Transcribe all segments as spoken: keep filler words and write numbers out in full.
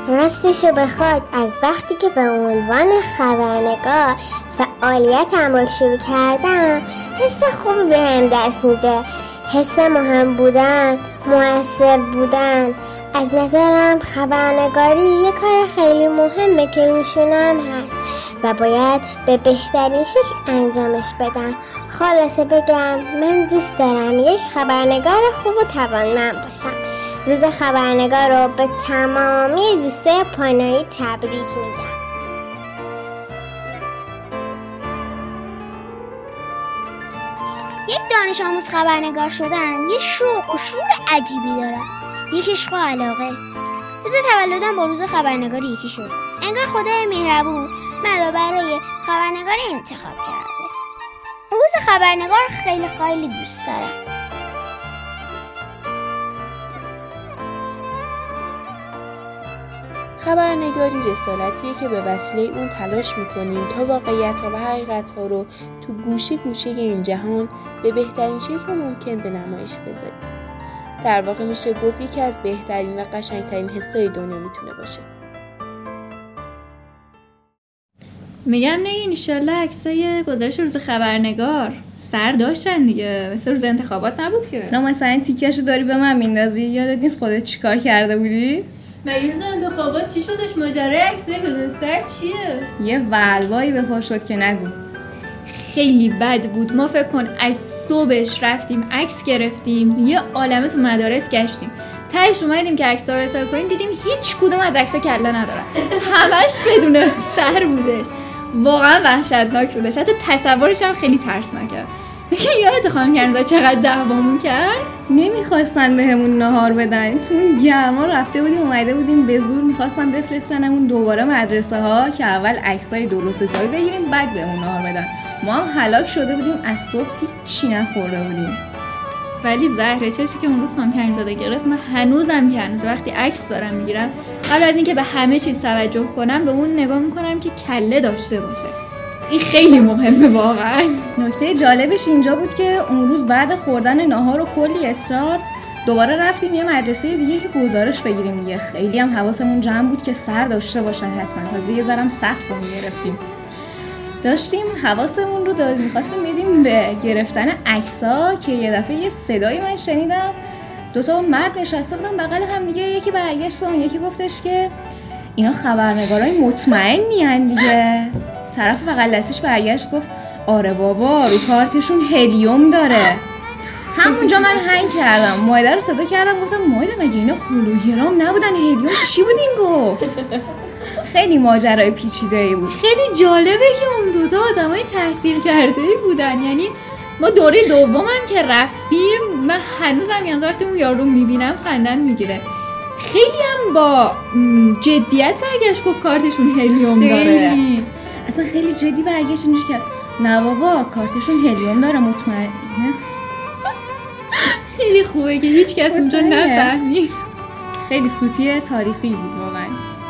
راستشو بخواد از وقتی که به عنوان خبرنگار فعالیتم رو شروع کردم حس خوبی بهم دست میده. حس مهم بودن، مؤثر بودن. از نظرم خبرنگاری یه کار خیلی مهمه که روشونم هست و باید به بهترین شکل انجامش بدم. خلاصه بگم من دوست دارم یک خبرنگار خوب و توانمند باشم. روز خبرنگار رو به تمامی دوستای پانایی تبریک میگم. یک دانش آموز خبرنگار شدن یه شوق و شور عجیبی داره. یک عشق و علاقه. روز تولدم با روز خبرنگاری یکی شد. انگار خدای مهربون من رو برای خبرنگاری انتخاب کرده. روز خبرنگار خیلی خیلی دوست دارم. خبرنگاری رسالتیه که به وسیله اون تلاش میکنیم تا واقعیت‌ها و حقیقت‌ها رو تو گوشه گوشه این جهان به بهترین شکل ممکن به نمایش بذاریم. در واقع میشه گفت یکی از بهترین و قشنگترین حسای دنیا میتونه باشه. میگم نه انشالله عکسای گزارش روز خبرنگار سر داشتن دیگه، مثل روز انتخابات نبود که. نه مثلا تیکشو داری به من میندازی؟ یادت نیست خودت چیکار کرده بودی؟ مگه روز انتخابات چی شدش؟ ماجرای عکسای بدون سر چیه؟ یه ولوایی به پا شد که نگو. خیلی بد بود. ما فکر کن از صبحش رفتیم عکس گرفتیم، یه عالمه تو مدارس گشتیم، تهش اومدیم که عکس‌ها رو ارسال کنیم دیدیم هیچ کدوم از عکس‌ها کله ندارن. همش بدون سر بودش. واقعا وحشتناک بودش. حتی تصورش هم خیلی ترسناکه. یادت خانم کنزا چقدر دعوامون کرد؟ نمیخواستن بهمون نهار بدن. تو اون گرما رفته بودیم اومده بودیم به زور میخواستن بفرستنمون دوباره مدرسه ها که اول عکسای درست حسابی بگیریم بعد بهمون نهار بدن. ما هم هلاک شده بودیم، از صبح هیچی نخورده بودیم. ولی زهره چشی که اون روز خانم کنزاده گرفت، من هنوزم که هنوز وقتی عکس دارم میگیرم قبل از اینکه به همه چیز توجه کنم به اون نگاه میکنم که کله داشته باشه. این خیلی مهمه واقعا. نکته جالبش اینجا بود که اون روز بعد خوردن ناهار و کلی اصرار دوباره رفتیم یه مدرسه دیگه که گزارش بگیریم دیگه. خیلی هم حواسمون جمع بود که سر داشته باشن حتما، تازه یه ذرم سقف رو میگرفتیم. داشتیم حواسمون رو داد می‌خواستیم بدیم به گرفتن عکس‌ها که یه دفعه یه صدایی من شنیدم. دوتا مرد نشسته بودن بغل هم دیگه، یکی برگشت به اون یکی گفتش که اینا خبرنگارای مطمئنی ان دیگه. طرف بغل دستش برگشت گفت آره بابا رو کارتشون هلیوم داره. همونجا من هنگ کردم، مایده رو صدا کردم گفتم مایده مگه اینا هولوگرام نبودن هلیوم چی بود این گفت؟ خیلی ماجرای پیچیده‌ای بود. خیلی جالبه که اون دوتا آدمای تحصیل کرده‌ای بودن. یعنی ما دوره دومم که رفتیم من هنوزم یعنی وقتی اون یارو میبینم خندم میگیره. خیلی هم با جدیت برگشت گفت کارتشون هلیوم داره. اصلا خیلی جدی برگشت اینجوری کرد نه بابا کارتشون هلیوم داره مطمئنه. خیلی خوبه که هیچ کس اونجا نفهمید. خیلی سوتی تاریخی بود واقعا.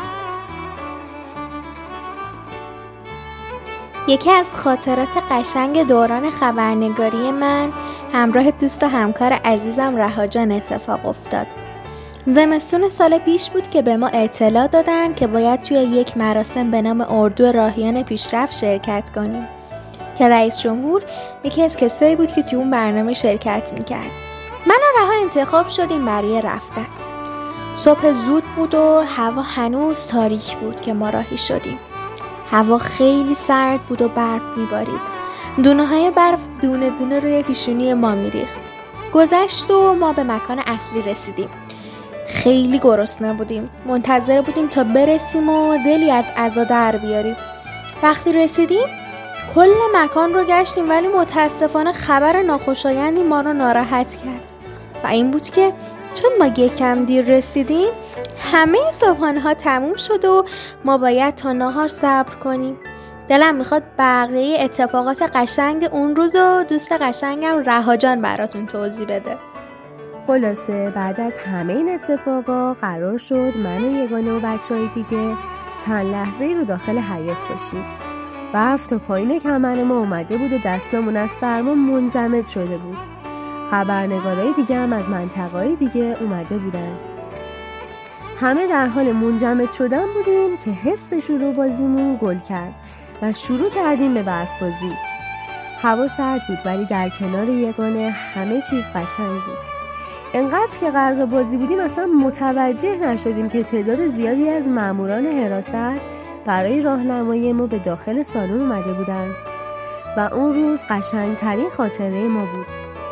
یکی از خاطرات قشنگ دوران خبرنگاری من همراه دوست و همکار عزیزم رهاجان اتفاق افتاد. زمستون سال پیش بود که به ما اطلاع دادن که باید توی یک مراسم به نام اردو راهیان پیشرفت شرکت کنیم که رئیس جمهور یکی از کسایی بود که توی اون برنامه شرکت میکرد. من و رها انتخاب شدیم برای رفتن. صبح زود بود و هوا هنوز تاریک بود که ما راهی شدیم. هوا خیلی سرد بود و برف میبارید. دونه های برف دونه دونه روی پیشونی ما میریخت. گذشت و ما به مکان اصلی رسیدیم. خیلی گرسنه بودیم. منتظر بودیم تا برسیم و دلی از عزا در بیاریم. وقتی رسیدیم کل مکان رو گشتیم ولی متاسفانه خبر ناخوشایندی ما رو ناراحت کرد. و این بود که چون ما یکم دیر رسیدیم همه صبحانه ها تموم شد و ما باید تا نهار صبر کنیم. دلم میخواد بقیه اتفاقات قشنگ اون روز و دوست قشنگم رهاجان براتون توضیح بده. خلاصه بعد از همه این اتفاقا قرار شد من و یگانه و بچهای دیگه چند لحظه رو داخل حیاط باشیم. برف تا پایین کمر ما اومده بود و دستامون از سرما منجمد شده بود. خبرنگارای دیگه هم از منطقه‌های دیگه اومده بودن. همه در حال منجمد شدن بودیم که حس شروع بازیمون گل کرد و شروع کردیم به برف بازی. هوا سرد بود ولی در کنار یگانه همه چیز قشنگ بود. انقدر که غرق بازی بودیم اصلا متوجه نشدیم که تعداد زیادی از ماموران حراست برای راهنمایی ما به داخل سالن اومده بودند و اون روز قشنگترین خاطره ما بود.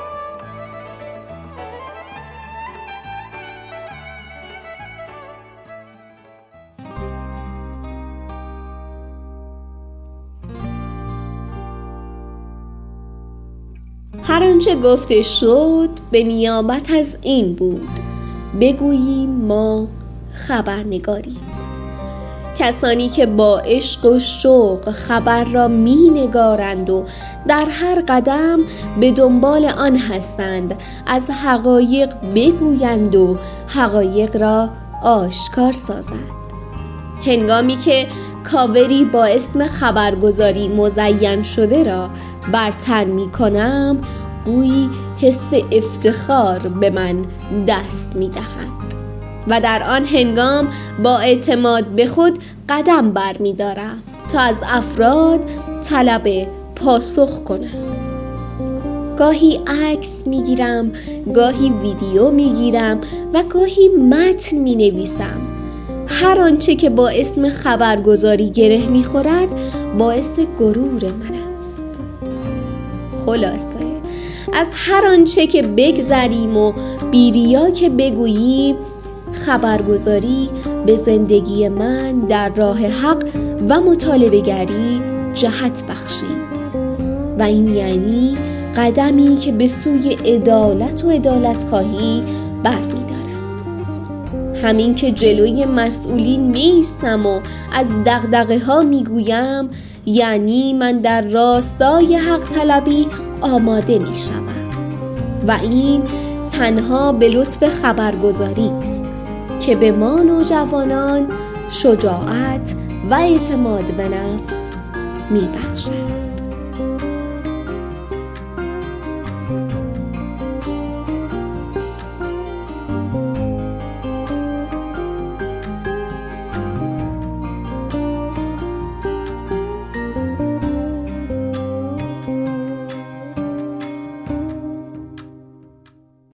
هر آنچه گفته شد به نیابت از این بود بگوییم ما خبرنگاری. کسانی که با عشق و شوق خبر را می نگارند و در هر قدم به دنبال آن هستند از حقایق بگویند و حقایق را آشکار سازند. هنگامی که کاوری با اسم خبرگزاری مزین شده را بر تن می کنم گویی حس افتخار به من دست می دهد و در آن هنگام با اعتماد به خود قدم بر می دارم تا از افراد طلب پاسخ کنم. گاهی عکس می گیرم، گاهی ویدیو می گیرم و گاهی متن می نویسم. هر آنچه که با اسم خبرگزاری گره می خورد باعث غرور من است. خلاصه از هر آنچه که بگذریم و بیریا که بگوییم خبرگزاری به زندگی من در راه حق و مطالبه گری جهت بخشید و این یعنی قدمی که به سوی عدالت و عدالت خواهی برمی‌دارد. همین که جلوی مسئولین میستم و از دغدغه ها میگویم یعنی من در راستای حق طلبی آماده میشوم و این تنها به لطف خبرگزاری است که به ما نوجوانان شجاعت و اعتماد به نفس میبخشد.